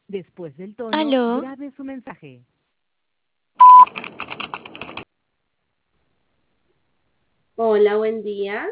Después del tono, Aló, grabe su mensaje. Hola, buen día.